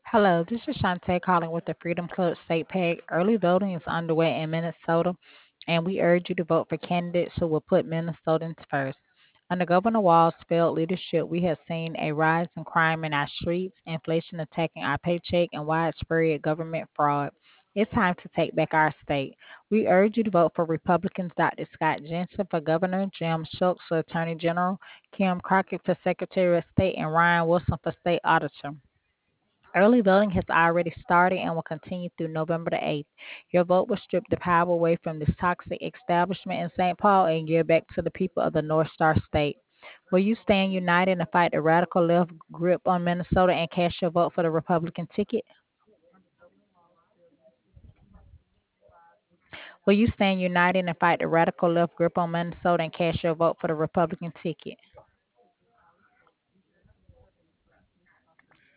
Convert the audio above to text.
Hello, this is Shantae calling with the Freedom Club State PAC. Early voting is underway in Minnesota, and we urge you to vote for candidates who will put Minnesotans first. Under Governor Wall's failed leadership, we have seen a rise in crime in our streets, inflation attacking our paycheck, and widespread government fraud. It's time to take back our state. We urge you to vote for Republicans Dr. Scott Jensen for governor, Jim Schultz for attorney general, Kim Crockett for secretary of state, and Ryan Wilson for state auditor. Early voting has already started and will continue through November the 8th. Your vote will strip the power away from this toxic establishment in St. Paul and give back to the people of the North Star State. Will you stand united and fight the radical left grip on Minnesota and cast your vote for the Republican ticket? Will you stand united and fight the radical left grip on Minnesota and cast your vote for the Republican ticket?